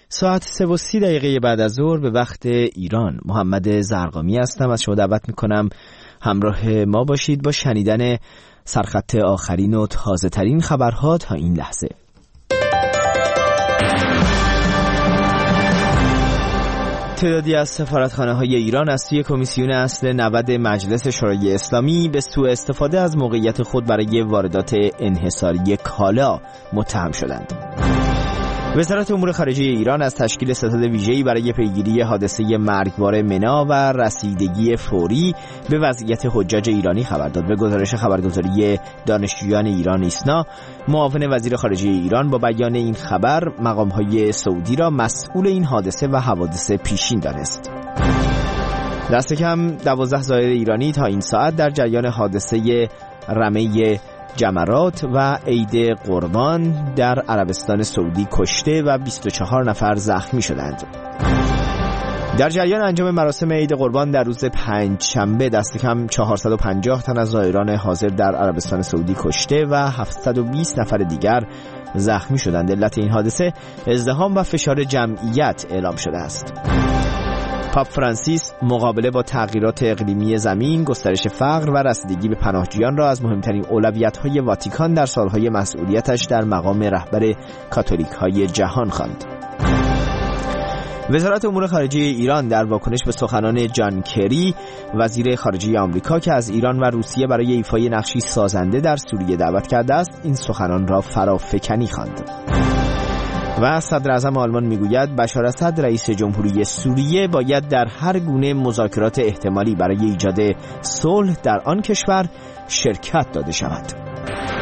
ساعت 3:30 بعد از ظهر به وقت ایران. محمد زرقامی هستم، از شما دعوت میکنم همراه ما باشید با شنیدن سرخط آخرین و تازه ترین خبرها تا این لحظه. تعدادی از سفارتخانه‌های ایران از سوی کمیسیون اصل 90 مجلس شورای اسلامی به سوء استفاده از موقعیت خود برای واردات انحصاری کالا متهم شدند. وزارت امور خارجه ایران از تشکیل ستاد ویژه‌ای برای پیگیری حادثه مرگبار منا و رسیدگی فوری به وضعیت حجاج ایرانی خبر داد. به گزارش خبرگزاری دانشجویان ایران ایسنا، معاون وزیر خارجه ایران با بیان این خبر مقام‌های سعودی را مسئول این حادثه و حوادث پیشین دانست. دست کم 12 زائر ایرانی تا این ساعت در جریان حادثه رمه جمرات و عید قربان در عربستان سعودی کشته و 24 نفر زخمی شدند. در جریان انجام مراسم عید قربان در روز پنجشنبه دست کم 450 تن از زائران حاضر در عربستان سعودی کشته و 720 نفر دیگر زخمی شدند. علت این حادثه ازدحام و فشار جمعیت اعلام شده است. پاپ فرانسیس مقابله با تغییرات اقلیمی زمین، گسترش فقر و رسیدگی به پناهجویان را از مهمترین اولویت‌های واتیکان در سالهای مسئولیتش در مقام رهبر کاتولیک‌های جهان خواند. وزارت امور خارجه ایران در واکنش به سخنان جان کری، وزیر خارجه آمریکا که از ایران و روسیه برای ایفای نقشی سازنده در سوریه دعوت کرده است، این سخنان را فرافکنی خواند. و صدر اعظم آلمان میگوید بشار اسد رئیس جمهوری سوریه باید در هر گونه مذاکرات احتمالی برای ایجاد صلح در آن کشور شرکت داده شود.